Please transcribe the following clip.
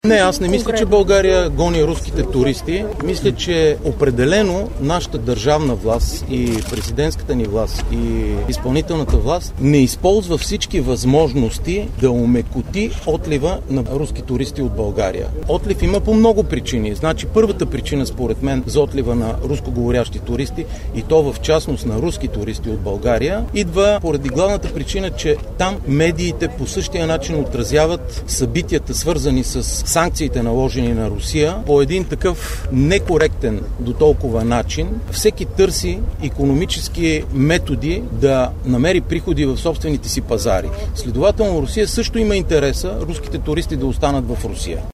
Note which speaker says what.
Speaker 1: Не, аз не мисля, че България гони руските туристи. Мисля, че определено нашата държавна власт и президентската ни власт и изпълнителната власт не използва всички възможности да омекоти отлива на руски туристи от България. Отлив има по много причини. Значи първата причина според мен за отлива на рускоговорящи туристи и то в частност на руски туристи от България идва поради главната причина, че там медиите по същия начин отразяват събитията, свързани с санкциите, наложени на Русия, по един такъв некоректен до толкова начин. Всеки търси икономически методи да намери приходи в собствените си пазари. Следователно, Русия също има интереса руските туристи да останат в Русия.